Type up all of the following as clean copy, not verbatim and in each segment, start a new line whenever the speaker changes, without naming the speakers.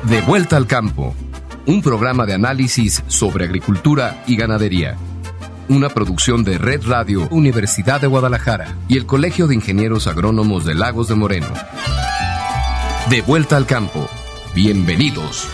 De vuelta al campo, un programa de análisis sobre agricultura y ganadería. Una producción de Red Radio, Universidad de Guadalajara y el Colegio de Ingenieros Agrónomos de Lagos de Moreno. De vuelta al campo. Bienvenidos.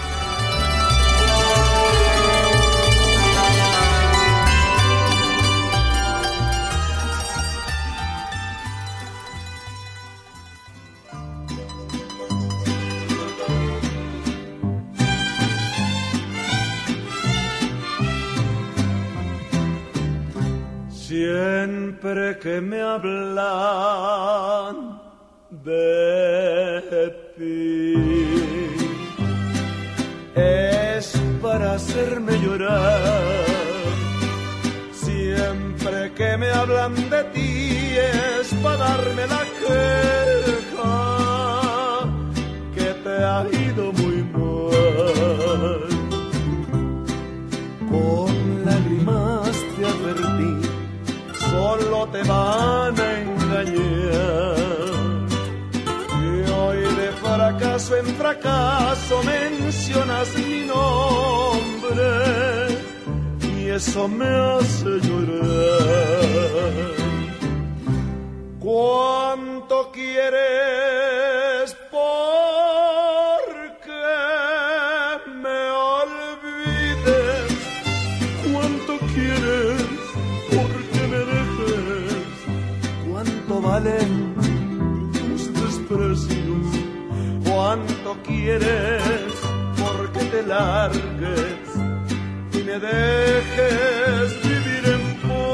Siempre que me hablan de ti es para hacerme llorar. Siempre que me hablan de ti es para darme la queja que te ha ido muy mal. Con lágrimas te advertí, solo te van a engañar. Y hoy de fracaso en fracaso mencionas mi nombre y eso me hace llorar. ¿Cuánto quieres porque me olvides? ¿Cuánto quieres porque me dejes? ¿Cuánto valen tus desprecios? ¿Cuánto quieres porque te largues y me dejes vivir en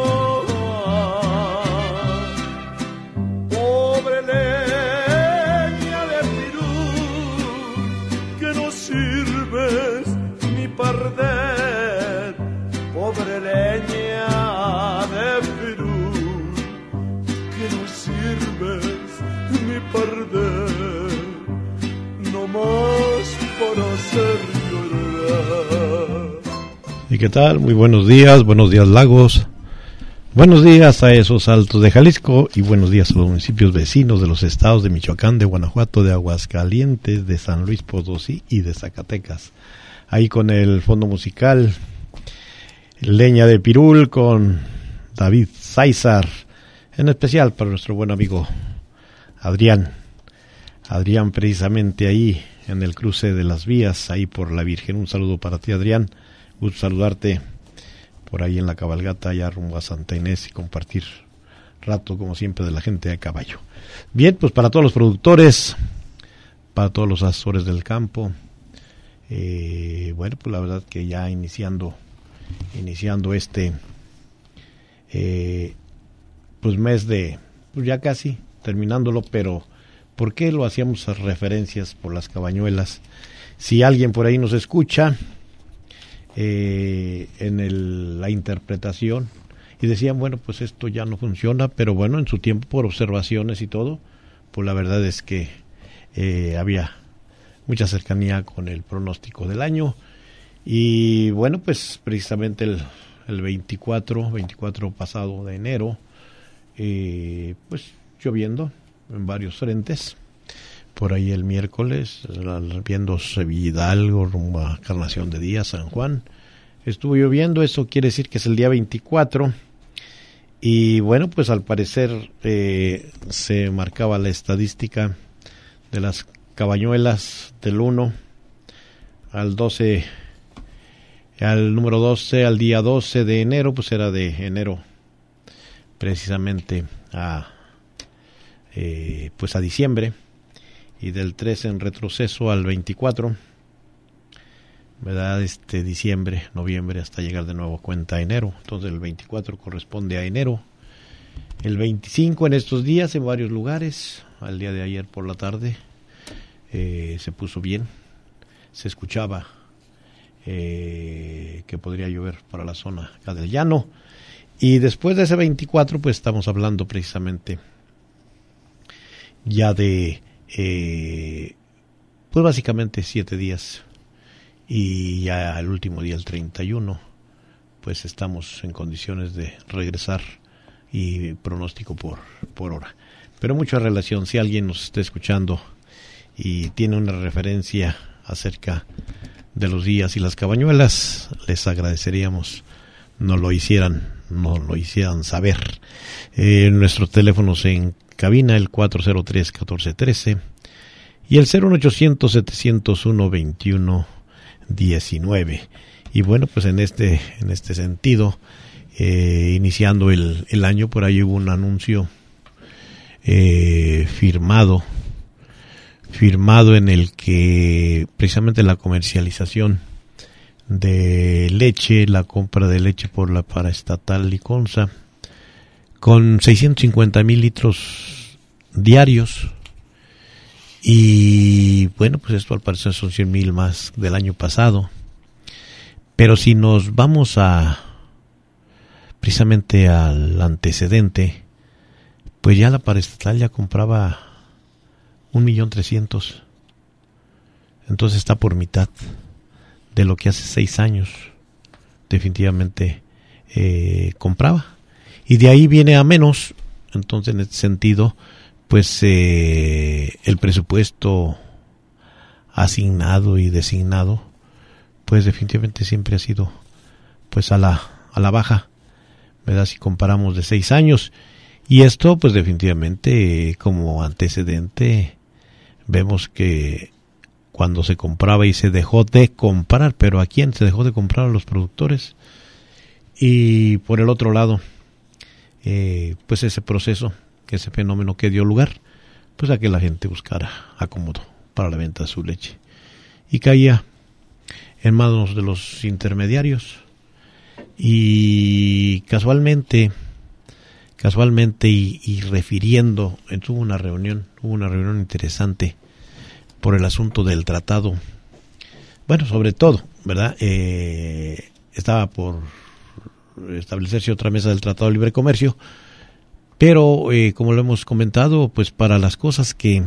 paz? Pobre leña de pirul, que no sirves ni para arder. Pobre leña de pirul, que no sirves ni para arder, no más para hacer llorar.
¿Y qué tal? Muy buenos días Lagos, buenos días a esos altos de Jalisco y buenos días a los municipios vecinos de los estados de Michoacán, de Guanajuato, de Aguascalientes, de San Luis Potosí y de Zacatecas. Ahí con el fondo musical Leña de Pirul con David Sáizar, en especial para nuestro buen amigo Adrián precisamente ahí en el cruce de las vías, ahí por la Virgen. Un saludo para ti, Adrián, gusto saludarte por ahí en la cabalgata allá rumbo a Santa Inés y compartir rato como siempre de la gente a caballo. Bien, pues para todos los productores, para todos los asesores del campo, bueno, pues la verdad que ya iniciando este pues mes de, pues ya casi terminándolo, pero ¿por qué lo hacíamos a referencias por las cabañuelas? Si alguien por ahí nos escucha en la interpretación y decían, bueno, pues esto ya no funciona, pero bueno, en su tiempo por observaciones y todo, pues la verdad es que había mucha cercanía con el pronóstico del año. Y bueno, pues precisamente el 24 pasado de enero, pues lloviendo en varios frentes. Por ahí el miércoles, viendo Sevilla Hidalgo, rumbo a Encarnación de Díaz, San Juan, estuvo lloviendo. Eso quiere decir que es el día 24. Y bueno, pues al parecer se marcaba la estadística de las cabañuelas del 1 al 12, al número 12, al día 12 de enero, pues era de enero precisamente pues a diciembre, y del 3 en retroceso al 24, ¿verdad? Diciembre, noviembre, hasta llegar de nuevo cuenta a enero. Entonces el 24 corresponde a enero. El 25 en estos días en varios lugares, al día de ayer por la tarde, se puso bien, se escuchaba que podría llover para la zona acá del llano. Y después de ese 24, pues estamos hablando precisamente ya de pues básicamente 7 días, y ya el último día, el 31, pues estamos en condiciones de regresar, y pronóstico por hora. Pero mucha relación, si alguien nos está escuchando y tiene una referencia acerca de los días y las cabañuelas, les agradeceríamos nos lo hicieran saber. Nuestros teléfonos en cabina, el 403-1413 y el 01800-701-2119. Y bueno, pues en este sentido, iniciando el año, por ahí hubo un anuncio firmado en el que precisamente la comercialización de leche, la compra de leche por la paraestatal Liconsa, con 650,000 litros diarios, y bueno, pues esto al parecer son 100,000 más del año pasado. Pero si nos vamos precisamente al antecedente, pues ya la paraestatal ya compraba 1,300,000. Entonces está por mitad de lo que hace 6 años definitivamente compraba. Y de ahí viene a menos. Entonces, en este sentido, pues el presupuesto asignado y designado, pues definitivamente siempre ha sido pues a la baja, ¿verdad? Si comparamos de 6 años. Y esto, pues definitivamente, como antecedente, vemos que cuando se compraba y se dejó de comprar, pero ¿a quién se dejó de comprar? A los productores. Y por el otro lado, pues ese proceso, ese fenómeno que dio lugar, pues a que la gente buscara acomodo para la venta de su leche. Y caía en manos de los intermediarios. Y casualmente y refiriendo, hubo una reunión interesante por el asunto del tratado. Bueno, sobre todo, ¿verdad? Estaba por establecerse otra mesa del Tratado de Libre Comercio, pero como lo hemos comentado, pues para las cosas que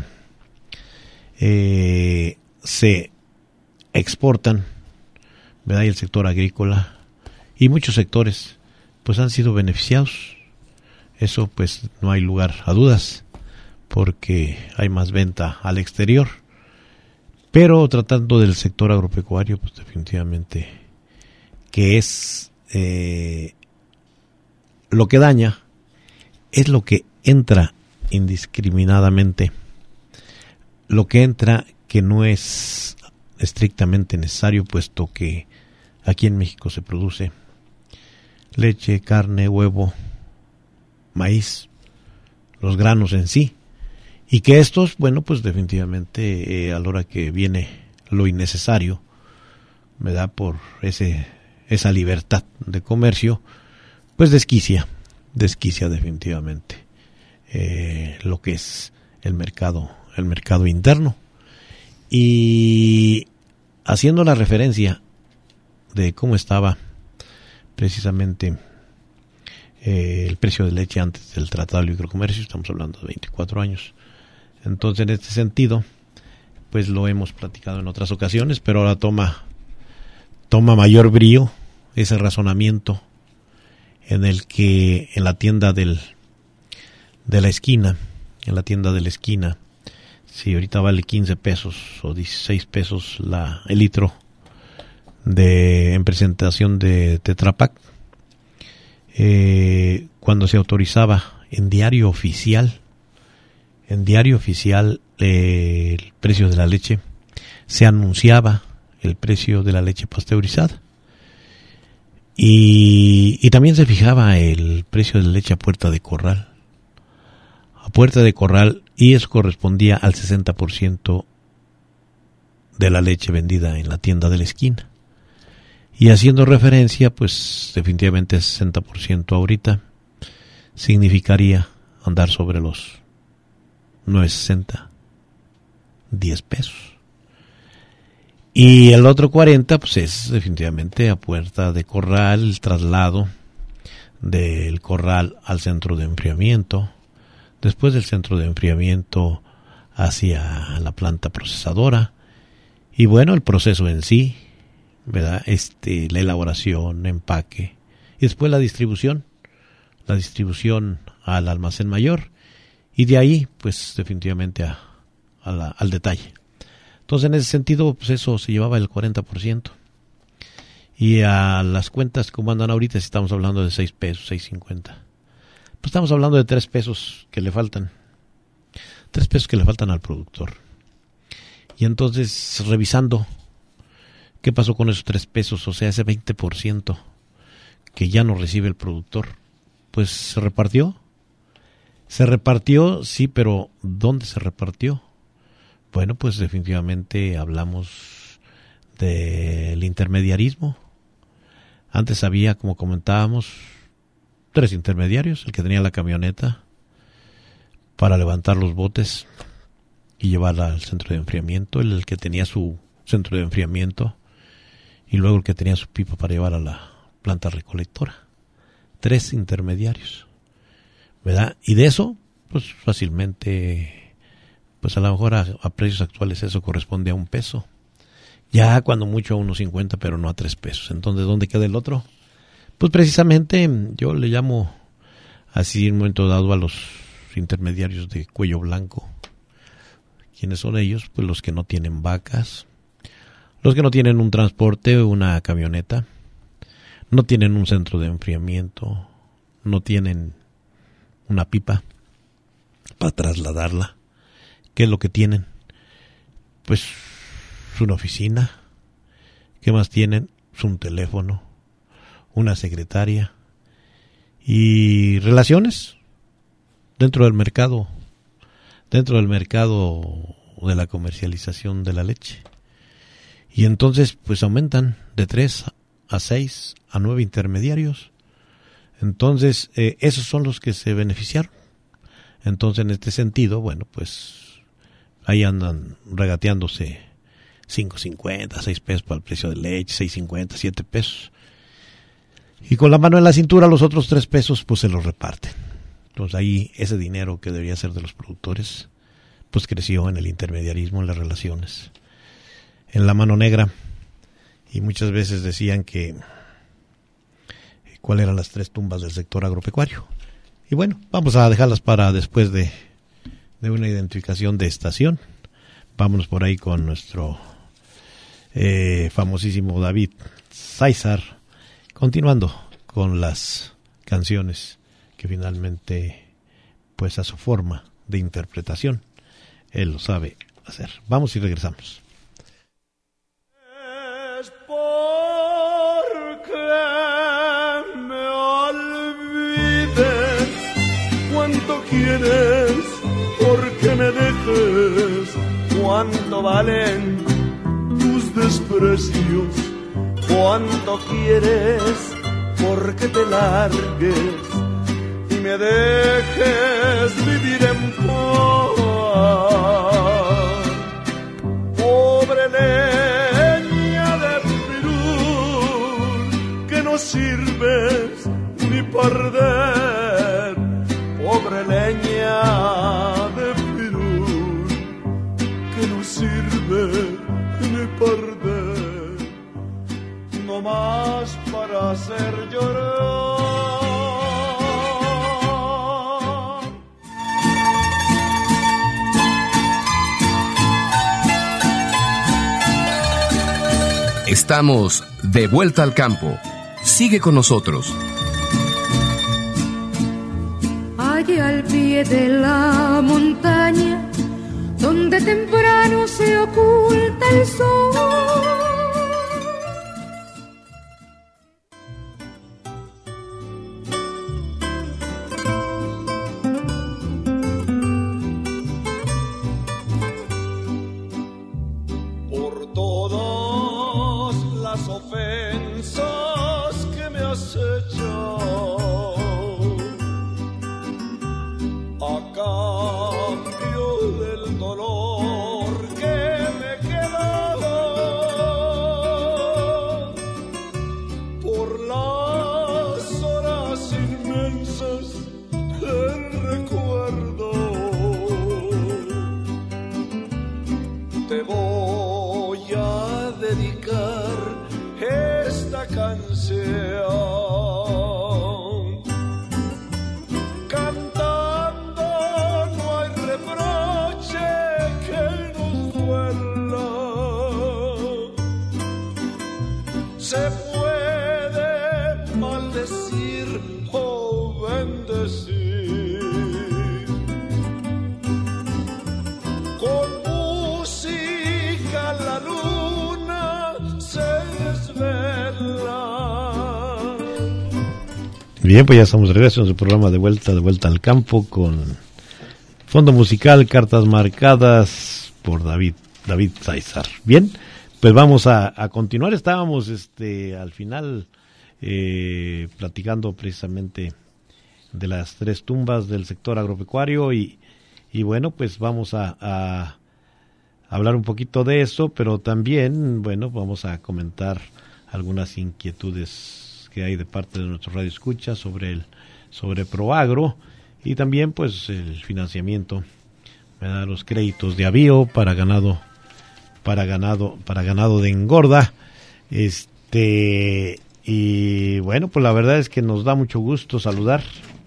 se exportan, ¿verdad? Y el sector agrícola y muchos sectores pues han sido beneficiados. Eso pues no hay lugar a dudas, porque hay más venta al exterior. Pero tratando del sector agropecuario, pues definitivamente que es lo que daña, es lo que entra indiscriminadamente, lo que entra que no es estrictamente necesario, puesto que aquí en México se produce leche, carne, huevo, maíz, los granos en sí, y que estos, bueno, pues definitivamente a la hora que viene lo innecesario, ¿verdad? Por esa libertad de comercio, pues desquicia definitivamente lo que es el mercado interno. Y haciendo la referencia de cómo estaba precisamente el precio de leche antes del Tratado de Libre Comercio, estamos hablando de 24 años. Entonces, en este sentido, pues lo hemos platicado en otras ocasiones, pero ahora toma mayor brío ese razonamiento en el que en la tienda de la esquina, si ahorita vale 15 pesos o 16 pesos el litro en presentación de Tetra Pak, cuando se autorizaba en diario oficial el precio de la leche, se anunciaba el precio de la leche pasteurizada, y también se fijaba el precio de la leche a puerta de corral, y eso correspondía al 60% de la leche vendida en la tienda de la esquina. Y haciendo referencia, pues definitivamente 60% ahorita significaría andar sobre los 9.60, 10 pesos. Y el otro 40, pues es definitivamente a puerta de corral, el traslado del corral al centro de enfriamiento, después del centro de enfriamiento hacia la planta procesadora, y bueno, el proceso en sí, ¿verdad? La elaboración, empaque, y después la distribución al almacén mayor, y de ahí pues definitivamente al detalle. Entonces, en ese sentido, pues eso se llevaba el 40%. Y a las cuentas como andan ahorita, si estamos hablando de 6 pesos, 6.50. Pues estamos hablando de 3 pesos que le faltan. 3 pesos que le faltan al productor. Y entonces, revisando qué pasó con esos 3 pesos, o sea, ese 20% que ya no recibe el productor, pues se repartió. Se repartió, sí, pero ¿dónde se repartió? Bueno, pues definitivamente hablamos del intermediarismo. Antes había, como comentábamos, 3 intermediarios: el que tenía la camioneta para levantar los botes y llevarla al centro de enfriamiento, el que tenía su centro de enfriamiento, y luego el que tenía su pipa para llevar a la planta recolectora. 3 intermediarios, ¿verdad? Y de eso, pues fácilmente, pues a lo mejor a precios actuales eso corresponde a 1 peso. Ya cuando mucho a 1.50, pero no a 3 pesos. Entonces, ¿dónde queda el otro? Pues precisamente yo le llamo así en un momento dado a los intermediarios de cuello blanco. ¿Quiénes son ellos? Pues los que no tienen vacas, los que no tienen un transporte, una camioneta, no tienen un centro de enfriamiento, no tienen una pipa para trasladarla. ¿Qué es lo que tienen? Pues una oficina. ¿Qué más tienen? Un teléfono, una secretaria y relaciones dentro del mercado de la comercialización de la leche. Y entonces pues aumentan de 3 a 6 a 9 intermediarios. Entonces esos son los que se beneficiaron. Entonces, en este sentido, bueno, pues ahí andan regateándose 5.50, 6 pesos para el precio de leche, 6.50, 7 pesos. Y con la mano en la cintura, los otros 3 pesos, pues se los reparten. Entonces ahí ese dinero que debería ser de los productores, pues creció en el intermediarismo, en las relaciones, en la mano negra. Y muchas veces decían que cuáles eran las 3 tumbas del sector agropecuario. Y bueno, vamos a dejarlas para después de una identificación de estación. Vámonos por ahí con nuestro famosísimo David César, continuando con las canciones que finalmente, pues a su forma de interpretación, él lo sabe hacer. Vamos y regresamos.
Es porque me olvides cuánto quieres, porque me dejes, cuánto valen tus desprecios, cuánto quieres, porque te largues y me dejes vivir en paz. Pobre leña de pirul, que no sirves ni perder. Pobre leña de pirul, que no sirve ni perder, no más para hacer llorar.
Estamos de vuelta al campo. Sigue con nosotros.
Allá al pie de la montaña, donde temprano se oculta el sol,
por todas las ofensas que me has hecho, a cambio del dolor que me queda, por las horas inmensas del recuerdo, te voy a dedicar esta canción. Cantando no hay reproche que nos duela,
Bien, pues ya estamos de regreso en su programa de vuelta al campo con fondo musical, cartas marcadas por David César. Bien, pues vamos a continuar. Estábamos al final platicando precisamente de las 3 tumbas del sector agropecuario y bueno, pues vamos a hablar un poquito de eso, pero también, bueno, vamos a comentar algunas inquietudes que hay de parte de nuestro radio escucha sobre Proagro y también pues el financiamiento, ¿verdad? Los créditos de avío para ganado de engorda. Y bueno, pues la verdad es que nos da mucho gusto saludar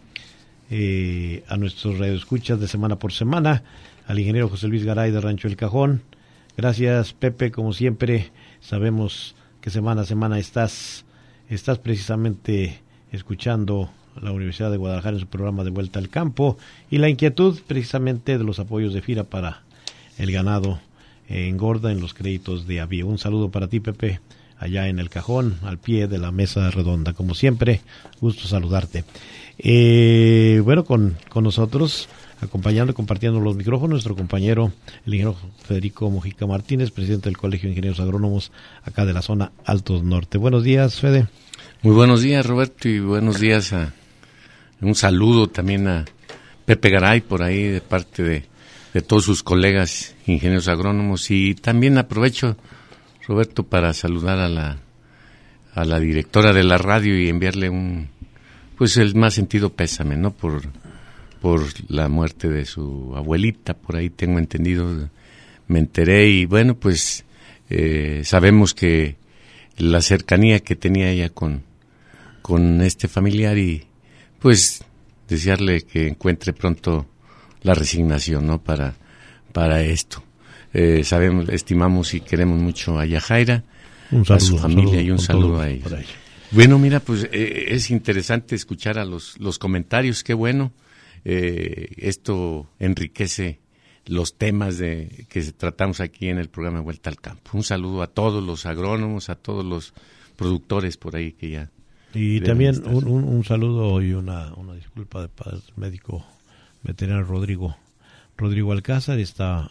a nuestros radioescuchas de semana por semana, al ingeniero José Luis Garay de Rancho El Cajón. Gracias, Pepe, como siempre. Sabemos que semana a semana estás precisamente escuchando la Universidad de Guadalajara en su programa de Vuelta al Campo y la inquietud precisamente de los apoyos de FIRA para el ganado engorda en los créditos de avío. Un saludo para ti, Pepe, allá en El Cajón, al pie de la mesa redonda. Como siempre, gusto saludarte. Bueno, con nosotros, compartiendo los micrófonos, nuestro compañero, el ingeniero Federico Mojica Martínez, presidente del Colegio de Ingenieros Agrónomos, acá de la zona Altos Norte. Buenos días, Fede.
Muy buenos días, Roberto, y buenos días un saludo también a Pepe Garay por ahí de parte de todos sus colegas ingenieros agrónomos, y también aprovecho, Roberto, para saludar a la directora de la radio y enviarle el más sentido pésame, ¿no? Por la muerte de su abuelita, por ahí tengo entendido, me enteré, y bueno, pues sabemos que la cercanía que tenía ella con este familiar, y pues desearle que encuentre pronto la resignación, ¿no? Para esto. Estimamos y queremos mucho a Yajaira, a su familia, y un saludo a ellos. Bueno, mira, pues es interesante escuchar a los comentarios, qué bueno. Esto enriquece los temas que tratamos aquí en el programa Vuelta al Campo. Un saludo a todos los agrónomos, a todos los productores por ahí que ya...
Y también un saludo y una disculpa de padre médico veterinario Rodrigo Alcázar. Está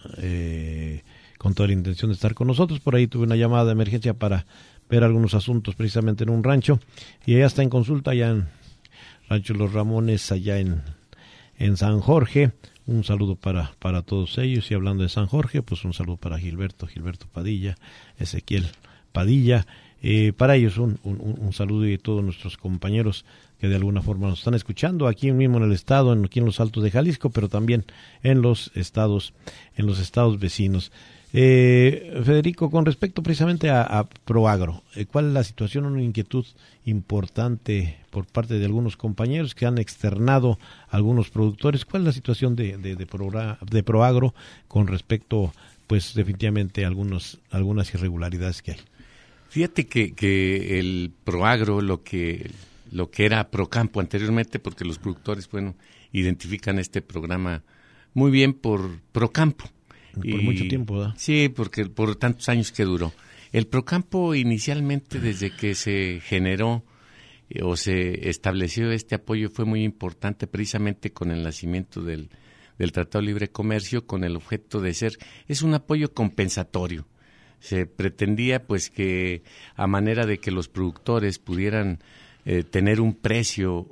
con toda la intención de estar con nosotros. Por ahí tuve una llamada de emergencia para ver algunos asuntos precisamente en un rancho, y ella está en consulta allá en Rancho Los Ramones, allá en San Jorge. Un saludo para todos ellos, y hablando de San Jorge, pues un saludo para Gilberto Padilla, Ezequiel Padilla. Para ellos un saludo, y todos nuestros compañeros que de alguna forma nos están escuchando aquí mismo en el estado, aquí en los Altos de Jalisco, pero también en los estados vecinos. Federico, con respecto precisamente a Proagro, ¿cuál es la situación? Una inquietud importante por parte de algunos compañeros que han externado a algunos productores. ¿Cuál es la situación de Proagro con respecto, pues definitivamente, a algunas irregularidades que hay?
Fíjate que el Proagro, lo que era Procampo anteriormente, porque los productores, bueno, identifican este programa muy bien por Procampo.
Por mucho tiempo, ¿verdad?
Sí, porque por tantos años que duró. El Procampo inicialmente, desde que se generó o se estableció este apoyo, fue muy importante precisamente con el nacimiento del Tratado de Libre Comercio, con el objeto de es un apoyo compensatorio. Se pretendía pues que a manera de que los productores pudieran tener un precio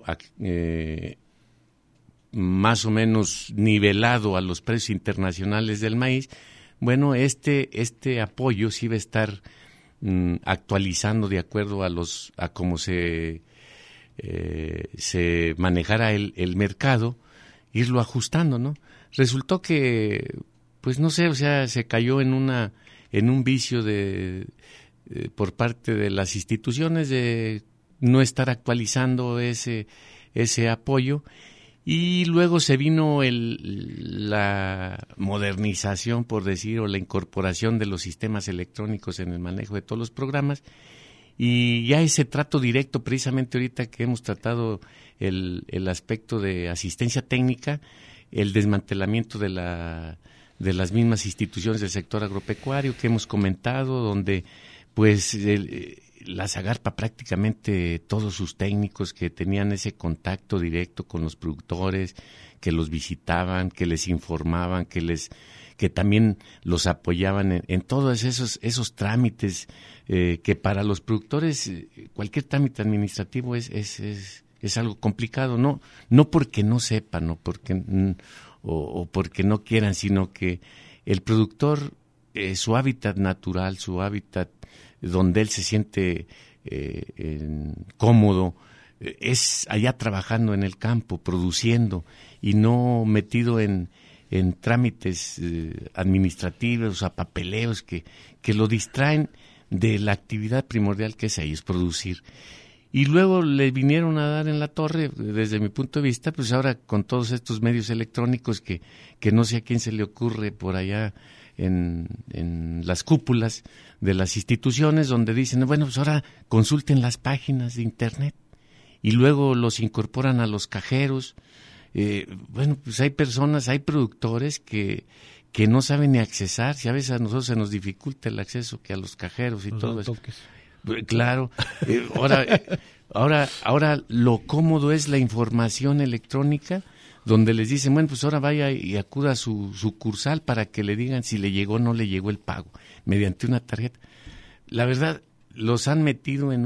más o menos nivelado a los precios internacionales del maíz. Bueno, este apoyo sí iba a estar actualizando de acuerdo a cómo se manejara el mercado, irlo ajustando, ¿no? Resultó que, pues no sé, o sea, se cayó en un vicio por parte de las instituciones de no estar actualizando ese apoyo, y luego se vino la modernización, por decir, o la incorporación de los sistemas electrónicos en el manejo de todos los programas, y ya ese trato directo, precisamente ahorita que hemos tratado el aspecto de asistencia técnica, el desmantelamiento de las mismas instituciones del sector agropecuario que hemos comentado, donde pues la Zagarpa prácticamente todos sus técnicos que tenían ese contacto directo con los productores, que los visitaban, que les informaban, que también los apoyaban en todos esos trámites que para los productores cualquier trámite administrativo es algo complicado, no porque no sepan o porque no quieran, sino que el productor, su hábitat natural, su hábitat donde él se siente cómodo, es allá trabajando en el campo, produciendo, y no metido en trámites administrativos, a papeleos que lo distraen de la actividad primordial que es ellos, producir. Y luego le vinieron a dar en la torre, desde mi punto de vista, pues ahora con todos estos medios electrónicos que no sé a quién se le ocurre por allá en las cúpulas de las instituciones, donde dicen, bueno, pues ahora consulten las páginas de internet, y luego los incorporan a los cajeros. Bueno, pues hay productores que no saben ni accesar, si a veces a nosotros se nos dificulta el acceso que a los cajeros y todo eso. Claro, ahora lo cómodo es la información electrónica, donde les dicen, bueno, pues ahora vaya y acuda a su sucursal para que le digan si le llegó o no le llegó el pago, mediante una tarjeta. La verdad, los han metido en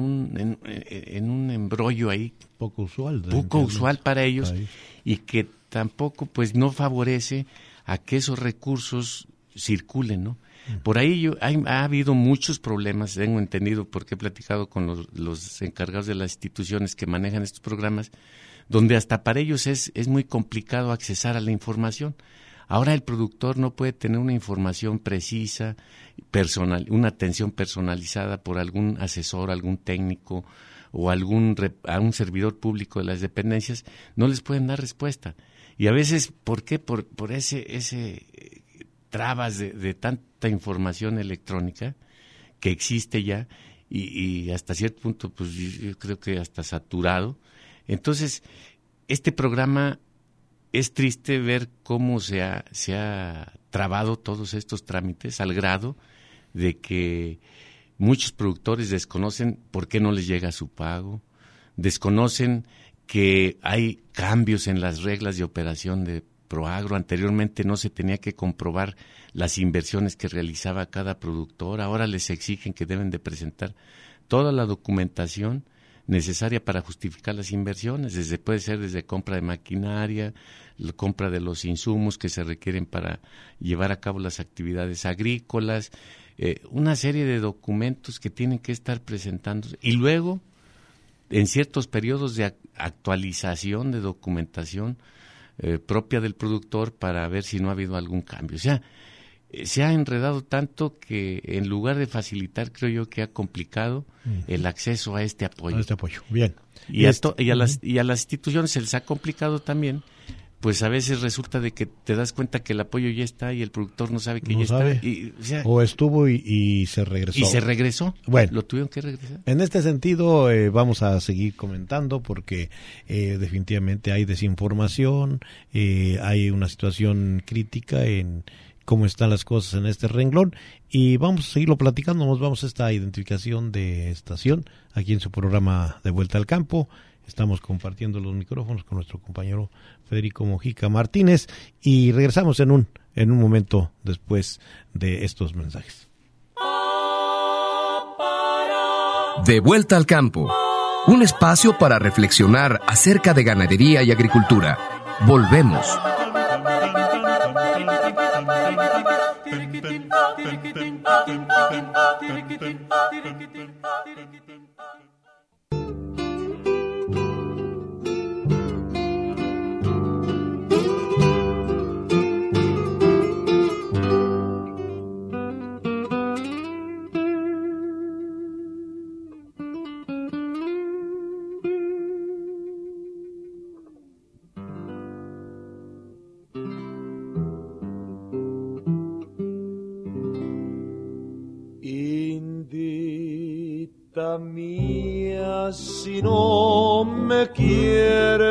un embrollo ahí poco usual para ellos, y que tampoco pues no favorece a que esos recursos circulen, ¿no? Por ahí ha habido muchos problemas, tengo entendido, porque he platicado con los encargados de las instituciones que manejan estos programas, donde hasta para ellos es muy complicado accesar a la información. Ahora el productor no puede tener una información precisa, una atención personalizada por algún asesor, algún técnico o a un servidor público de las dependencias, no les pueden dar respuesta. Y a veces, ¿por qué? Por ese trabas de tanta información electrónica que existe ya y hasta cierto punto, pues yo creo que hasta saturado. Entonces, este programa, es triste ver cómo se ha trabado todos estos trámites al grado de que muchos productores desconocen por qué no les llega su pago, desconocen que hay cambios en las reglas de operación de Proagro. Anteriormente no se tenía que comprobar las inversiones que realizaba cada productor, ahora les exigen que deben de presentar toda la documentación necesaria para justificar las inversiones, puede ser desde compra de maquinaria, la compra de los insumos que se requieren para llevar a cabo las actividades agrícolas, una serie de documentos que tienen que estar presentándose, y luego en ciertos periodos de actualización de documentación propia del productor para ver si no ha habido algún cambio. O sea, se ha enredado tanto que en lugar de facilitar, creo yo que ha complicado el acceso a este apoyo.
Bien.
Y a las instituciones se les ha complicado también, pues a veces resulta de que te das cuenta que el apoyo ya está y el productor no sabe que ya está.
O estuvo y se regresó.
Y se regresó.
Bueno,
lo tuvieron que regresar.
En este sentido vamos a seguir comentando porque definitivamente hay desinformación, hay una situación crítica en cómo están las cosas en este renglón, y vamos a seguirlo platicando. Nos vamos a esta identificación de estación aquí en su programa De Vuelta al Campo. Estamos compartiendo los micrófonos con nuestro compañero Federico Mojica Martínez y regresamos en un momento después de estos mensajes.
De Vuelta al Campo, un espacio para reflexionar acerca de ganadería y agricultura. Volvemos.
Indita mía, si no me quieres,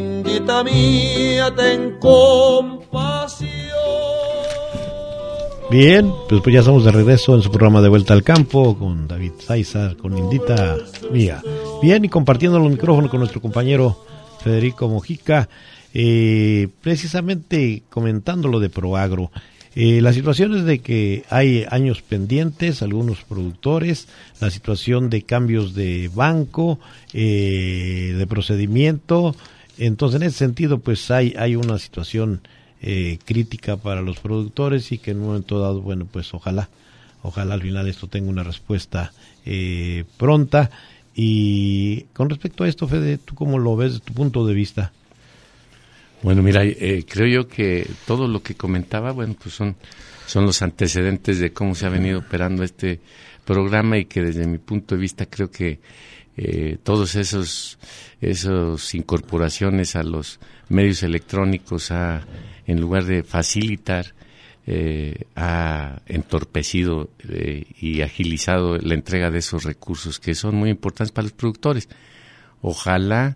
Indita mía, ten compasión.
Bien, pues ya estamos de regreso en su programa de Vuelta al Campo con David Sáizar, con Indita Mía. Bien, y compartiendo los micrófonos con nuestro compañero Federico Mojica, precisamente comentando lo de Proagro. La situación es de que hay años pendientes, algunos productores, la situación de cambios de banco, de procedimiento. Entonces, en ese sentido, pues hay una situación crítica para los productores y que en un momento dado, bueno, pues ojalá al final esto tenga una respuesta pronta. Y con respecto a esto, Fede, ¿tú cómo lo ves desde tu punto de vista?
Bueno, mira, creo yo que todo lo que comentaba, bueno, pues son los antecedentes de cómo se ha venido operando este programa y que desde mi punto de vista creo que todos esos incorporaciones a los medios electrónicos en lugar de facilitar, ha entorpecido y agilizado la entrega de esos recursos que son muy importantes para los productores. Ojalá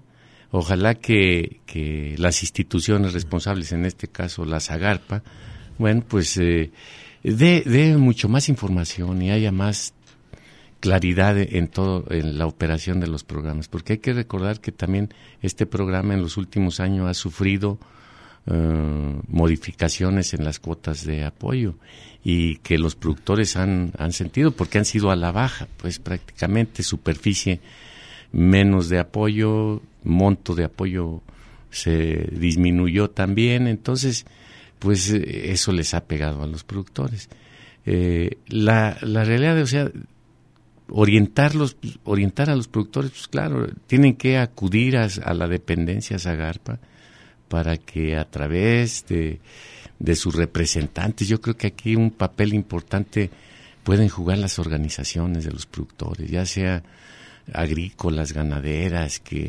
que las instituciones responsables, en este caso la Zagarpa, bueno, pues dé mucho más información y haya más claridad en la operación de los programas, porque hay que recordar que también este programa en los últimos años ha sufrido modificaciones en las cuotas de apoyo y que los productores han sentido porque han sido a la baja, pues prácticamente superficie menos de apoyo, monto de apoyo se disminuyó también, entonces pues eso les ha pegado a los productores. La realidad, o sea, orientar a los productores, pues claro, tienen que acudir a la dependencia Zagarpa para que a través de sus representantes, yo creo que aquí un papel importante pueden jugar las organizaciones de los productores, ya sea agrícolas, ganaderas, que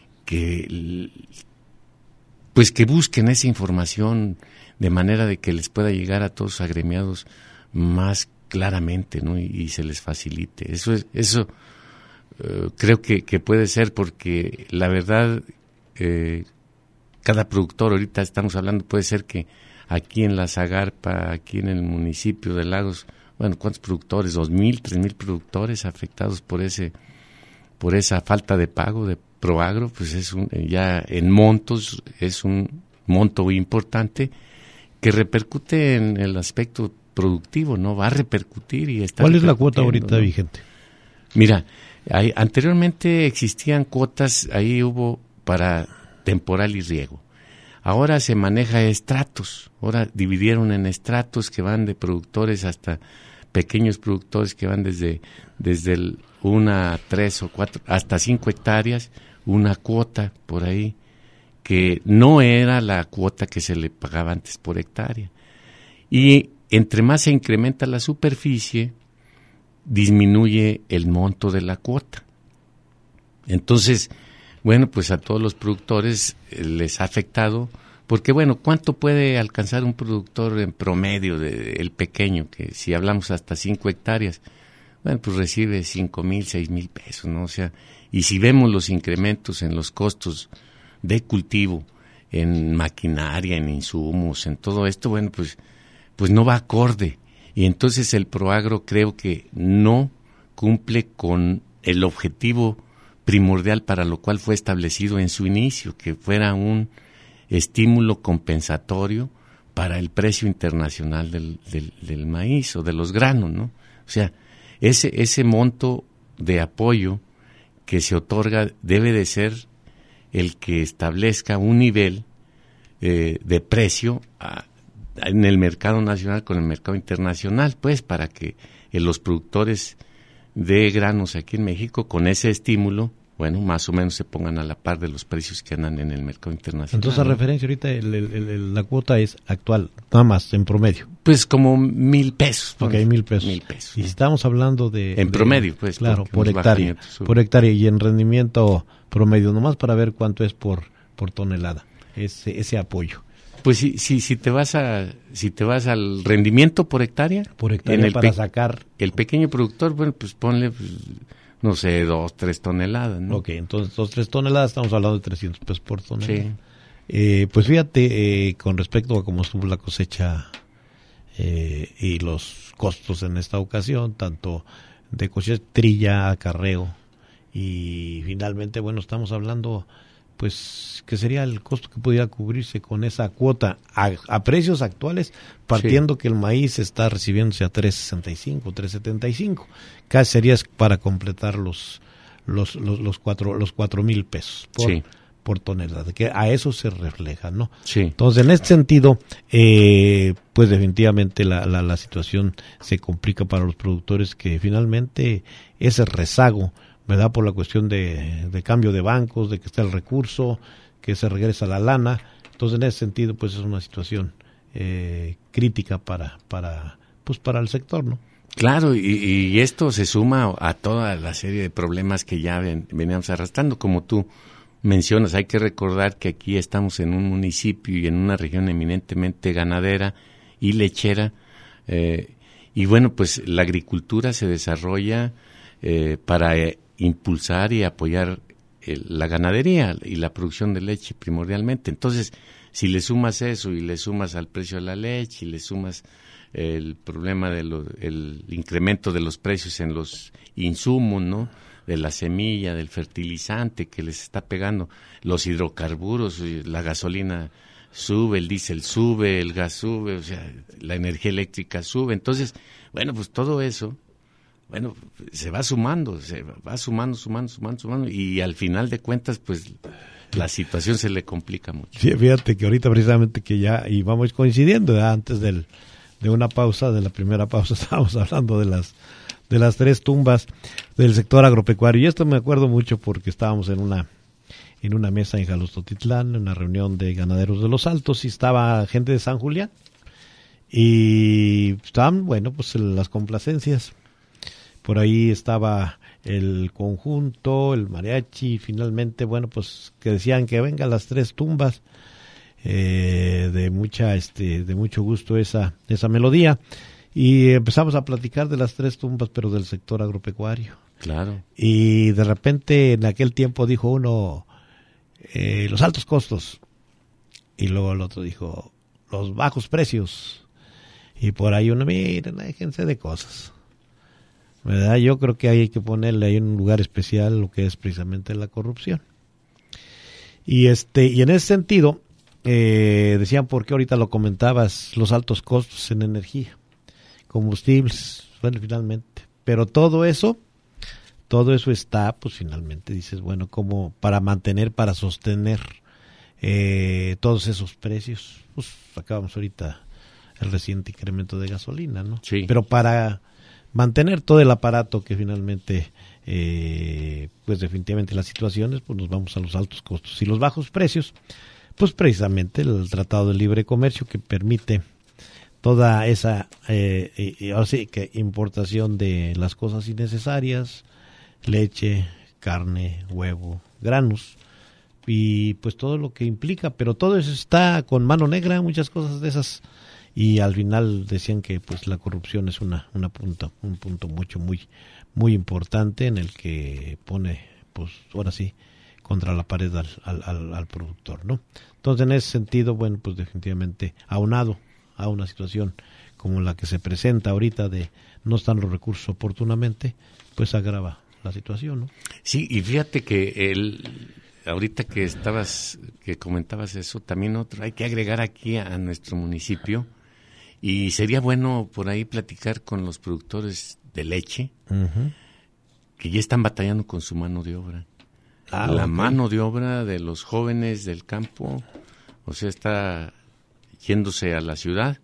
busquen esa información de manera de que les pueda llegar a todos los agremiados más claramente, ¿no? Y se les facilite. Eso creo que puede ser, porque la verdad cada productor, ahorita estamos hablando, puede ser que aquí en la Zagarpa, aquí en el municipio de Lagos, bueno, ¿cuántos productores? 2,000, 3,000 productores afectados por esa falta de pago de Proagro, pues ya en montos, es un monto importante que repercute en el aspecto productivo, ¿no? Va a repercutir y está.
¿Cuál es la cuota ahorita, ¿no?, vigente?
Mira, anteriormente existían cuotas, ahí hubo para temporal y riego. Ahora se maneja estratos, ahora dividieron en estratos que van de productores hasta pequeños productores que van desde 1 a 3 o 4 hasta 5 hectáreas, una cuota por ahí que no era la cuota que se le pagaba antes por hectárea. Y entre más se incrementa la superficie, disminuye el monto de la cuota. Entonces, bueno, pues a todos los productores les ha afectado, porque bueno, ¿cuánto puede alcanzar un productor en promedio el pequeño? Que si hablamos hasta 5 hectáreas, bueno, pues recibe 5,000, 6,000 pesos, ¿no? O sea, y si vemos los incrementos en los costos de cultivo, en maquinaria, en insumos, en todo esto, bueno, pues no va acorde. Y entonces el Proagro creo que no cumple con el objetivo primordial para lo cual fue establecido en su inicio, que fuera un estímulo compensatorio para el precio internacional del maíz o de los granos, ¿no? O sea, ese monto de apoyo que se otorga debe de ser el que establezca un nivel de precio en el mercado nacional con el mercado internacional, pues para que los productores de granos aquí en México, con ese estímulo, bueno, más o menos se pongan a la par de los precios que andan en el mercado internacional.
Entonces, a referencia ahorita, la cuota es actual, nada más, en promedio.
Pues como 1,000 pesos.
Ok, 1,000 pesos.
1,000 pesos.
Y si estamos hablando de...
En promedio, pues.
Claro, por hectárea. Por hectárea y en rendimiento promedio, nomás para ver cuánto es por tonelada, ese apoyo.
Pues si te vas al rendimiento por hectárea,
para sacar
el pequeño productor, bueno, pues ponle, no sé, 2, 3 toneladas, ¿no?
Ok, entonces 2, 3 toneladas, estamos hablando de 300 pesos por tonelada.
Sí.
Pues fíjate, con respecto a cómo estuvo la cosecha y los costos en esta ocasión, tanto de cosecha, trilla, acarreo, y finalmente, bueno, estamos hablando, pues, que sería el costo que pudiera cubrirse con esa cuota a precios actuales, partiendo que el maíz está recibiéndose a 3.65, 3.75, casi sería para completar los 4,000 pesos por tonelada, que a eso se refleja, ¿no?
Sí.
Entonces, en este sentido, pues definitivamente la situación se complica para los productores, que finalmente ese rezago, ¿verdad? Por la cuestión de cambio de bancos, de que está el recurso, que se regresa la lana. Entonces, en ese sentido, pues es una situación crítica para el sector, ¿no?
Claro, y esto se suma a toda la serie de problemas que ya veníamos arrastrando, como tú mencionas. Hay que recordar que aquí estamos en un municipio y en una región eminentemente ganadera y lechera, y bueno, pues la agricultura se desarrolla para impulsar y apoyar la ganadería y la producción de leche primordialmente. Entonces, si le sumas eso y le sumas al precio de la leche y le sumas el problema el incremento de los precios en los insumos, ¿no?, de la semilla, del fertilizante que les está pegando, los hidrocarburos, la gasolina sube, el diésel sube, el gas sube, o sea, la energía eléctrica sube. Entonces, bueno, pues todo eso, bueno, se va sumando, sumando, y al final de cuentas, pues la situación se le complica mucho.
Sí, fíjate que ahorita precisamente que ya íbamos coincidiendo, ¿verdad? Antes de una pausa, de la primera pausa, estábamos hablando de las 3 tumbas del sector agropecuario, y esto me acuerdo mucho porque estábamos en una mesa en Jalostotitlán, en una reunión de ganaderos de Los Altos, y estaba gente de San Julián, y estaban, bueno, pues las complacencias. Por ahí estaba el conjunto, el mariachi, y finalmente, bueno, pues que decían que vengan las 3 tumbas, de mucho gusto esa melodía, y empezamos a platicar de las 3 tumbas, pero del sector agropecuario.
Claro.
Y de repente en aquel tiempo dijo uno, los altos costos, y luego el otro dijo, los bajos precios, y por ahí uno, miren, déjense de cosas, ¿verdad? Yo creo que hay que ponerle ahí en un lugar especial lo que es precisamente la corrupción. Y en ese sentido, decían, ¿por qué ahorita lo comentabas? Los altos costos en energía, combustibles, bueno, finalmente. Pero todo eso está, pues finalmente dices, bueno, como para sostener todos esos precios. Pues acabamos ahorita el reciente incremento de gasolina, ¿no?
Sí.
Pero para mantener todo el aparato que finalmente, pues definitivamente las situaciones, pues nos vamos a los altos costos y los bajos precios, pues precisamente el Tratado de Libre Comercio, que permite toda esa ahora sí que importación de las cosas innecesarias, leche, carne, huevo, granos, y pues todo lo que implica, pero todo eso está con mano negra, muchas cosas de esas, y al final decían que pues la corrupción es un punto muy importante, en el que pone, pues ahora sí, contra la pared al productor, ¿no? Entonces, en ese sentido, bueno, pues definitivamente aunado a una situación como la que se presenta ahorita, de no están los recursos oportunamente, pues agrava la situación, ¿no?
Sí, y fíjate que ahorita que comentabas eso, también hay que agregar aquí a nuestro municipio, y sería bueno por ahí platicar con los productores de leche, que ya están batallando con su mano de obra. Mano de obra de los jóvenes del campo, o sea, está yéndose a la ciudad.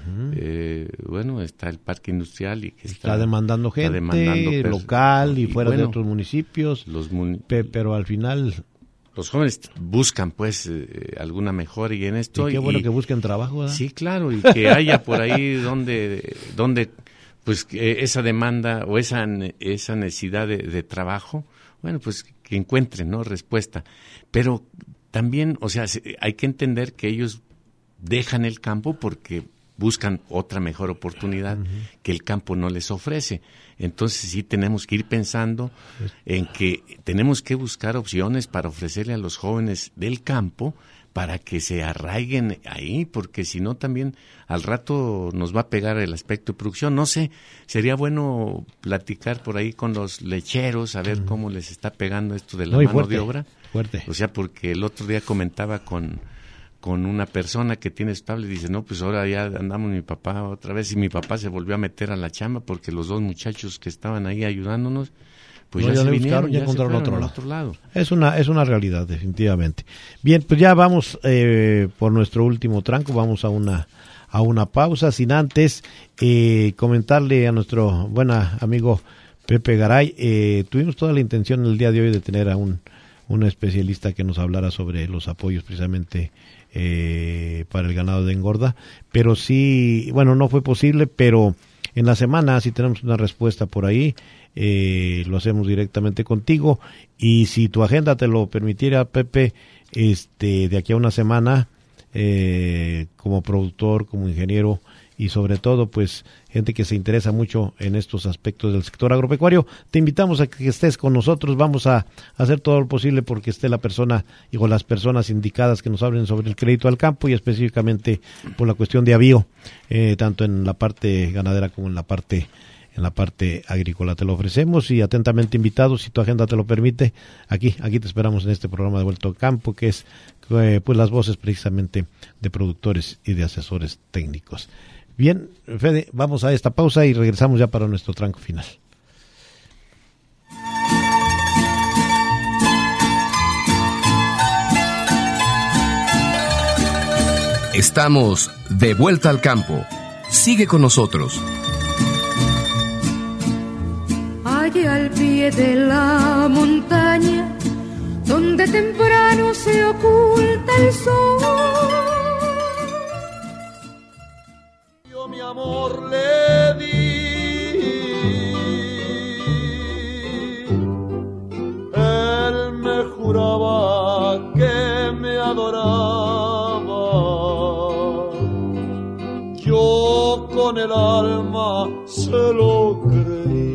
Bueno, está el parque industrial y que está demandando gente
local y fuera de otros municipios, pero al final
los jóvenes buscan pues alguna mejora, y en esto,
y qué bueno que busquen trabajo, ¿verdad?
Sí, claro, y que haya por ahí donde pues esa demanda o esa necesidad de trabajo, bueno, pues que encuentren, ¿no?, respuesta. Pero también, o sea, hay que entender que ellos dejan el campo porque buscan otra mejor oportunidad que el campo no les ofrece. Entonces sí tenemos que ir pensando en que tenemos que buscar opciones para ofrecerle a los jóvenes del campo para que se arraiguen ahí, porque si no también al rato nos va a pegar el aspecto de producción. No sé, sería bueno platicar por ahí con los lecheros, a ver cómo les está pegando esto de la mano de obra.
Fuerte.
O sea, porque el otro día comentaba con una persona que tiene estable y dice, no, pues ahora ya andamos mi papá otra vez, y mi papá se volvió a meter a la chamba porque los dos muchachos que estaban ahí ayudándonos, pues
no,
ya se
vinieron,
buscaron, ya
encontraron
otro lado.
Es una realidad, definitivamente. Bien, pues ya vamos por nuestro último tranco, vamos a una pausa, sin antes comentarle a nuestro buen amigo Pepe Garay. Tuvimos toda la intención el día de hoy de tener a un especialista que nos hablara sobre los apoyos precisamente para el ganado de engorda, pero sí, bueno, no fue posible, pero en la semana, si tenemos una respuesta por ahí, lo hacemos directamente contigo, y si tu agenda te lo permitiera, Pepe, de aquí a una semana, como productor, como ingeniero, y sobre todo, pues, gente que se interesa mucho en estos aspectos del sector agropecuario, te invitamos a que estés con nosotros. Vamos a hacer todo lo posible porque esté la persona o las personas indicadas que nos hablen sobre el crédito al campo, y específicamente por la cuestión de avío, tanto en la parte ganadera como en la parte agrícola. Te lo ofrecemos, y atentamente invitados, si tu agenda te lo permite, aquí te esperamos en este programa de Vuelta al Campo, que es pues las voces precisamente de productores y de asesores técnicos. Bien, Fede, vamos a esta pausa y regresamos ya para nuestro tranco final.
Estamos de vuelta al campo. Sigue con nosotros.
Allá al pie de la montaña, donde temprano se oculta el sol,
yo mi amor le di, él me juraba que me adoraba, yo con el alma se lo creí.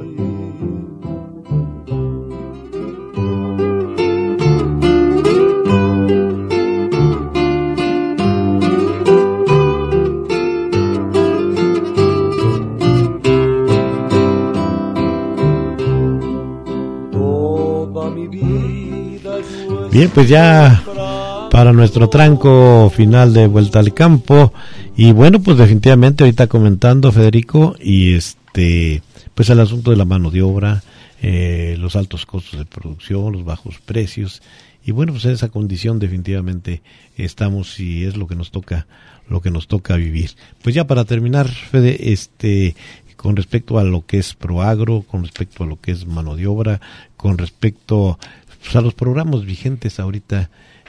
Bien, pues ya para nuestro tranco final de Vuelta al Campo, y bueno, pues definitivamente ahorita comentando, Federico, y pues el asunto de la mano de obra, los altos costos de producción, los bajos precios, y bueno, pues en esa condición definitivamente estamos, y es lo que nos toca vivir. Pues ya para terminar, Fede, con respecto a lo que es Proagro, con respecto a lo que es mano de obra, con respecto pues, a los programas vigentes ahorita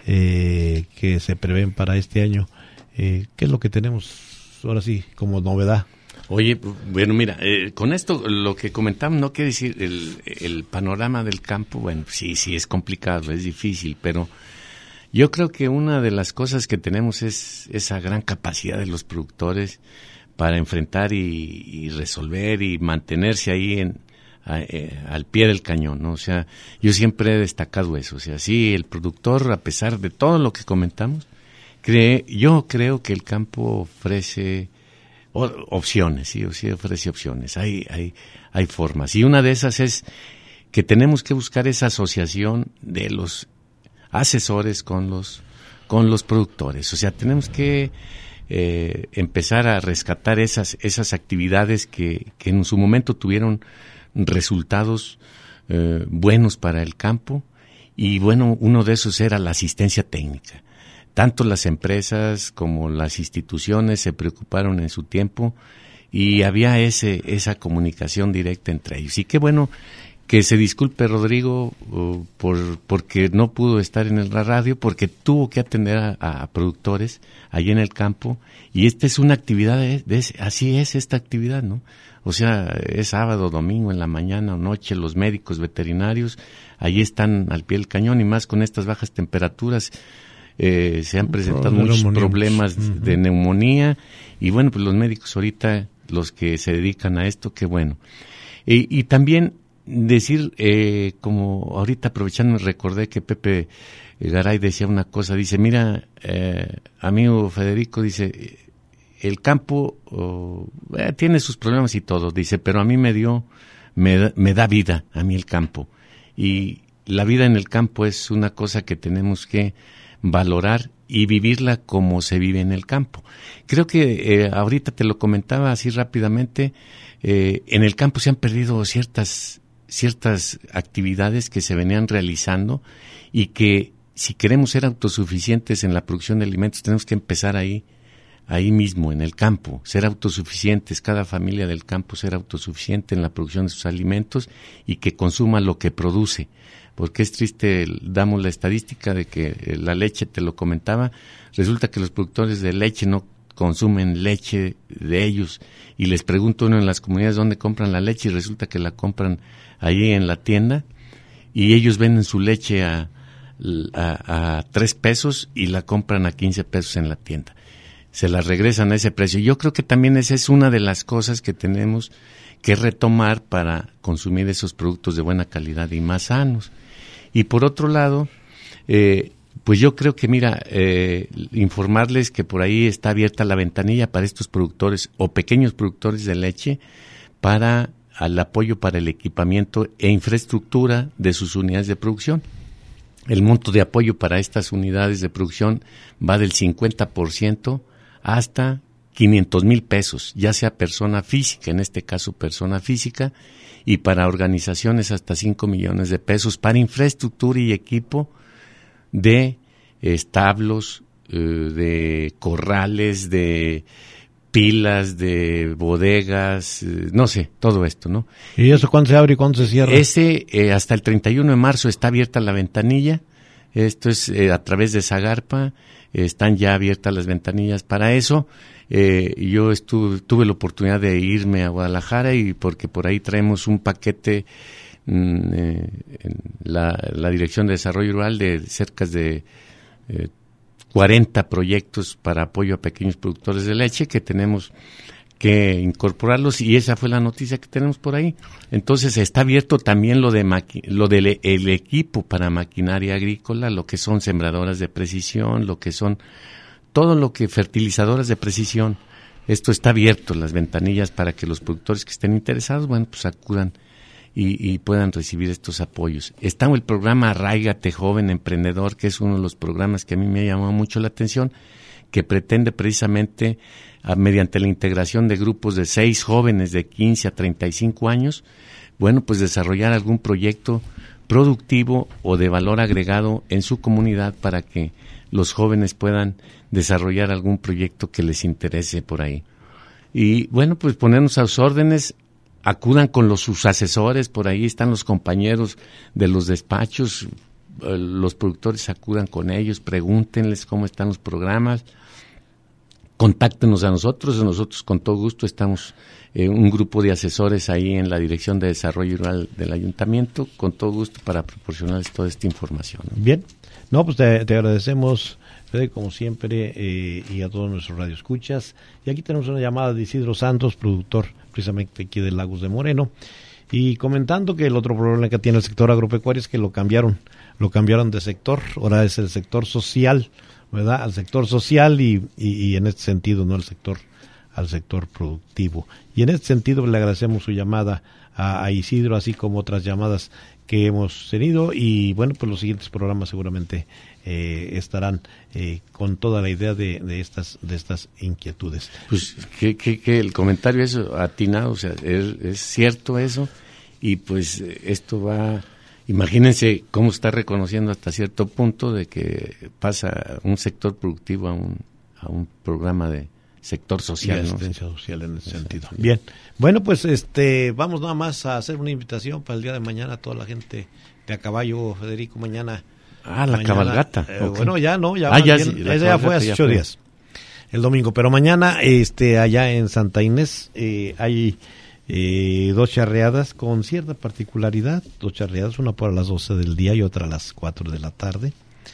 que se prevén para este año, ¿qué es lo que tenemos ahora sí como novedad?
Oye, bueno, mira, con esto lo que comentamos, no quiere decir el panorama del campo, bueno, sí es complicado, es difícil, pero yo creo que una de las cosas que tenemos es esa gran capacidad de los productores para enfrentar y resolver y mantenerse ahí al pie del cañón, ¿no? O sea, yo siempre he destacado eso, o sea, sí, el productor, a pesar de todo lo que comentamos, yo creo que el campo ofrece opciones, sí, o sí ofrece opciones, hay formas, y una de esas es que tenemos que buscar esa asociación de los asesores con los productores, o sea, tenemos que empezar a rescatar esas actividades que en su momento tuvieron resultados buenos para el campo, y bueno, uno de esos era la asistencia técnica. Tanto las empresas como las instituciones se preocuparon en su tiempo, y había esa comunicación directa entre ellos. Y qué bueno que se disculpe Rodrigo porque no pudo estar en la radio, porque tuvo que atender a productores allí en el campo, y esta es una actividad, así es esta actividad, ¿no? O sea, es sábado, domingo, en la mañana o noche, los médicos veterinarios allí están al pie del cañón, y más con estas bajas temperaturas se han presentado muchos problemas de neumonía, y bueno, pues los médicos ahorita, los que se dedican a esto, qué bueno. Y también decir, como ahorita aprovechando, recordé que Pepe Garay decía una cosa, dice, mira, amigo Federico, dice, el campo tiene sus problemas y todo, dice, pero a mí me da vida, a mí el campo. Y la vida en el campo es una cosa que tenemos que valorar y vivirla como se vive en el campo. Creo que ahorita te lo comentaba así rápidamente, en el campo se han perdido ciertas actividades que se venían realizando y que si queremos ser autosuficientes en la producción de alimentos tenemos que empezar ahí mismo, en el campo, ser autosuficientes, cada familia del campo ser autosuficiente en la producción de sus alimentos y que consuma lo que produce. Porque es triste, damos la estadística de que la leche, te lo comentaba, resulta que los productores de leche no consumen leche de ellos y les pregunto uno en las comunidades dónde compran la leche y resulta que la compran ahí en la tienda y ellos venden su leche a 3 pesos y la compran a 15 pesos en la tienda. Se la regresan a ese precio. Yo creo que también esa es una de las cosas que tenemos que retomar para consumir esos productos de buena calidad y más sanos. Y por otro lado, pues yo creo que, mira, informarles que por ahí está abierta la ventanilla para estos productores o pequeños productores de leche para al apoyo para el equipamiento e infraestructura de sus unidades de producción. El monto de apoyo para estas unidades de producción va del 50% hasta 500,000 pesos, ya sea persona física, en este caso persona física, y para organizaciones hasta 5 millones de pesos para infraestructura y equipo de establos, de corrales, de pilas, de bodegas, no sé, todo esto, ¿no?
¿Y eso cuándo se abre y cuándo se cierra?
Hasta el 31 de marzo está abierta la ventanilla, esto es a través de Zagarpa, están ya abiertas las ventanillas para eso. Yo tuve la oportunidad de irme a Guadalajara y porque por ahí traemos un paquete en la Dirección de Desarrollo Rural de cerca de 40 proyectos para apoyo a pequeños productores de leche que tenemos que incorporarlos y esa fue la noticia que tenemos por ahí. Entonces está abierto también lo del el equipo para maquinaria agrícola, lo que son sembradoras de precisión, lo que son todo lo que fertilizadoras de precisión. Esto está abierto, las ventanillas para que los productores que estén interesados, bueno, pues acudan y puedan recibir estos apoyos. Está el programa Arráigate Joven Emprendedor, que es uno de los programas que a mí me ha llamado mucho la atención, que pretende precisamente, mediante la integración de grupos de 6 jóvenes de 15 a 35 años, bueno, pues desarrollar algún proyecto productivo o de valor agregado en su comunidad para que los jóvenes puedan desarrollar algún proyecto que les interese por ahí. Y bueno, pues ponernos a sus órdenes, acudan con sus asesores, por ahí están los compañeros de los despachos, los productores acudan con ellos, pregúntenles cómo están los programas, contáctenos a nosotros con todo gusto estamos un grupo de asesores ahí en la Dirección de Desarrollo Rural del Ayuntamiento, con todo gusto para proporcionarles toda esta información, ¿no?
Bien, no, pues te agradecemos, Fede, como siempre, y a todos nuestros radioescuchas. Y aquí tenemos una llamada de Isidro Santos, productor precisamente aquí de Lagos de Moreno, y comentando que el otro problema que tiene el sector agropecuario es que lo cambiaron de sector, ahora es el sector social, ¿verdad? Al sector social y en este sentido no al sector productivo. Y en este sentido le agradecemos su llamada a Isidro, así como otras llamadas que hemos tenido, y bueno, pues los siguientes programas seguramente estarán con toda la idea de estas inquietudes.
Pues que el comentario es atinado, o sea, es cierto eso, y pues esto va, imagínense cómo está reconociendo hasta cierto punto de que pasa un sector productivo a un programa de sector social,
¿no? Asistencia social en ese sentido. Bien, bueno, pues vamos nada más a hacer una invitación para el día de mañana a toda la gente de a caballo, Federico, mañana.
La cabalgata.
Okay. Bueno, ya ya fue hace 8 días, el domingo, pero mañana allá en Santa Inés hay 2 charreadas con cierta particularidad, 2 charreadas, una para las 12 del día y otra a las 4 de la tarde.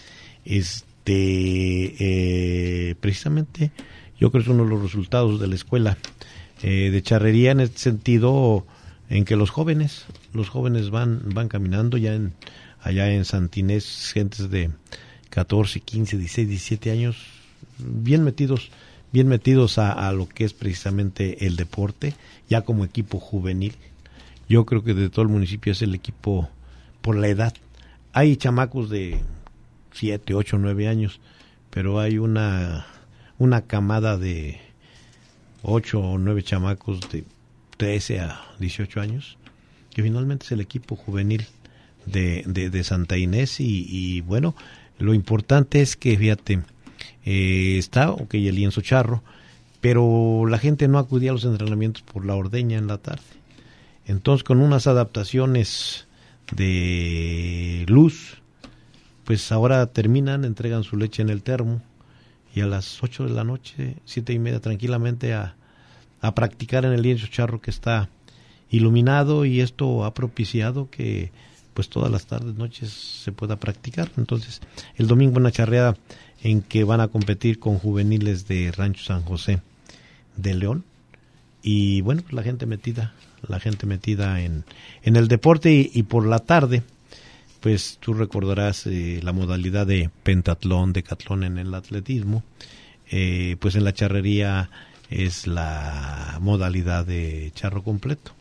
Precisamente yo creo que es uno de los resultados de la escuela de charrería en este sentido, en que los jóvenes van caminando allá en Santa Inés, gentes 14, 15, 16, 17 años, bien metidos a lo que es precisamente el deporte, ya como equipo juvenil. Yo creo que de todo el municipio es el equipo por la edad. Hay chamacos de 7, 8, 9 años, pero hay una camada de 8 o 9 chamacos de 13 a 18 años, que finalmente es el equipo juvenil de Santa Inés. Y bueno, lo importante es que, fíjate, está el lienzo charro, pero la gente no acudía a los entrenamientos por la ordeña en la tarde. Entonces, con unas adaptaciones de luz, pues ahora terminan, entregan su leche en el termo, y a las 8 de la noche, 7:30, tranquilamente a practicar en el lienzo charro que está iluminado, y esto ha propiciado que pues todas las tardes, noches se pueda practicar. Entonces, el domingo una charreada en que van a competir con juveniles de Rancho San José de León, y bueno, pues la gente metida en el deporte. Y por la tarde, pues tú recordarás la modalidad de pentatlón, decatlón en el atletismo. Pues en la charrería es la modalidad de charro completo,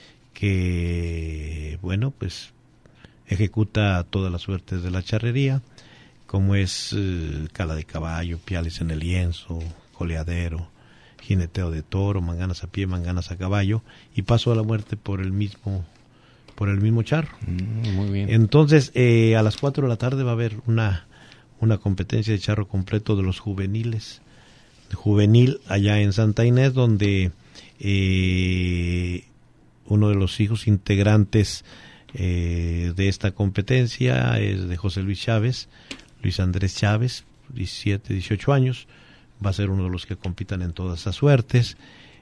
que bueno, pues ejecuta todas las suertes de la charrería, como es cala de caballo, piales en el lienzo, coleadero, jineteo de toro, manganas a pie, manganas a caballo, y paso a la muerte por el mismo charro.
Muy bien.
Entonces, a las 4 de la tarde va a haber una competencia de charro completo de los juveniles, juvenil allá en Santa Inés, donde uno de los hijos integrantes de esta competencia es de José Luis Chávez, Luis Andrés Chávez, 17, 18 años, va a ser uno de los que compitan en todas esas suertes.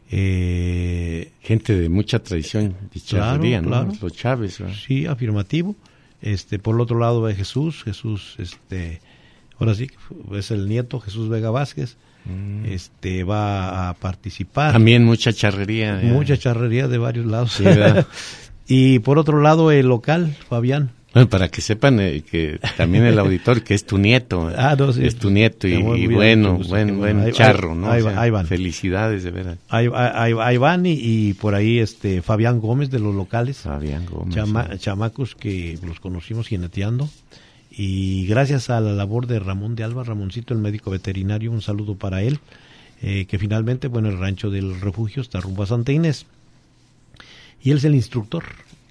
Gente de mucha tradición de charrería, ¿no?
Claro.
Los Chávez, ¿verdad?
Sí, afirmativo. Por el otro lado va Jesús, ahora sí, es el nieto, Jesús Vega Vázquez, va a participar.
También mucha charrería.
Mucha charrería de varios lados.
Sí,
y por otro lado, el local, Fabián.
Bueno, para que sepan que también el auditor, que es tu nieto.
No, sí,
es tu nieto y bueno, buen charro, ¿no?
Ahí van.
Felicidades, de veras.
Ahí van, y por ahí Fabián Gómez de los locales.
Fabián Gómez.
Chamacos que los conocimos jineteando. Y gracias a la labor de Ramón de Alba, Ramoncito, el médico veterinario, un saludo para él, que finalmente, bueno, el rancho del refugio está rumbo a Santa Inés. Y él es el instructor.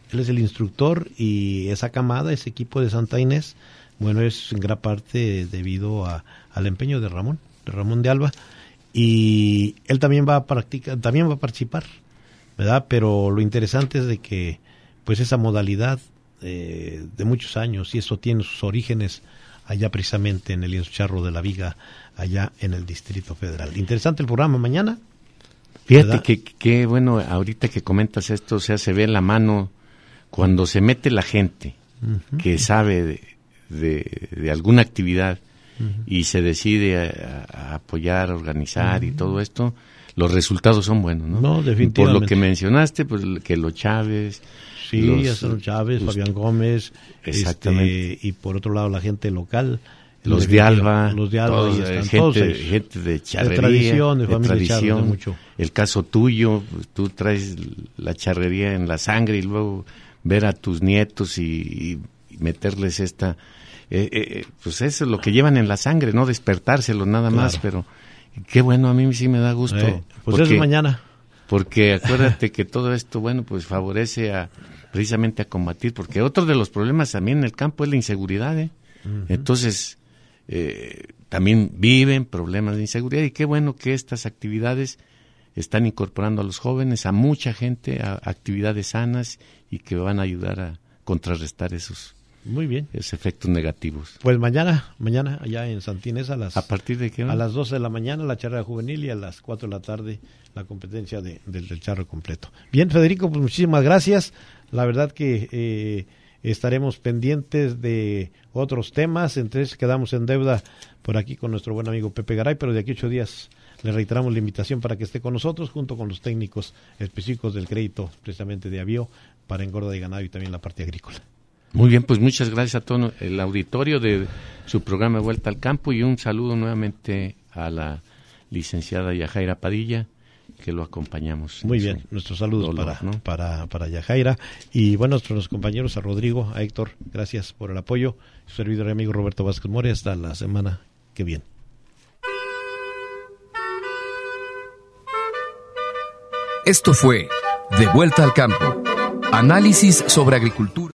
Y esa camada, ese equipo de Santa Inés, bueno, es en gran parte debido al empeño de Ramón de Alba. Y él también va a participar, ¿verdad? Pero lo interesante es de que, pues, esa modalidad de muchos años, y eso tiene sus orígenes allá precisamente en el lienzo charro de la Viga, allá en el Distrito Federal. Interesante el programa mañana.
Fíjate que bueno, ahorita que comentas esto, o sea, se ve la mano cuando se mete la gente que sabe de alguna actividad y se decide a apoyar, a organizar y todo esto, los resultados son buenos, ¿no?
No, definitivamente.
Por lo que mencionaste, pues que los Chávez...
Sí, los Chávez, Fabián Gómez,
exactamente.
Y por otro lado la gente local,
los de Alba,
todos,
gente de charrería,
de tradición,
mucho. El caso tuyo, pues, tú traes la charrería en la sangre, y luego ver a tus nietos y meterles esta, pues eso es lo que llevan en la sangre, no despertárselo nada más, pero qué bueno, a mí sí me da gusto.
Pues
porque,
eso es mañana.
Porque acuérdate que todo esto, bueno, pues favorece precisamente a combatir, porque otro de los problemas también en el campo es la inseguridad, Entonces, también viven problemas de inseguridad, y qué bueno que estas actividades están incorporando a los jóvenes, a mucha gente, a actividades sanas, y que van a ayudar a contrarrestar esos efectos negativos.
Pues mañana allá en Santa Inés
¿A partir de qué hora?
A las 12 de la mañana la charla juvenil, y a las 4 de la tarde la competencia del charro completo. Bien, Federico, pues muchísimas gracias. La verdad que estaremos pendientes de otros temas. Entonces quedamos en deuda por aquí con nuestro buen amigo Pepe Garay, pero de aquí 8 días le reiteramos la invitación para que esté con nosotros, junto con los técnicos específicos del crédito, precisamente de avío, para engorda de ganado y también la parte agrícola.
Muy bien, pues muchas gracias a todo el auditorio de su programa de Vuelta al Campo, y un saludo nuevamente a la licenciada Yajaira Padilla, que lo acompañamos.
Muy bien, nuestros saludos
dolor,
para Yajaira, y bueno, nuestros compañeros, a Rodrigo, a Héctor, gracias por el apoyo. Su servidor y amigo Roberto Vázquez More, hasta la semana que viene.
Esto fue De Vuelta al Campo, análisis sobre agricultura.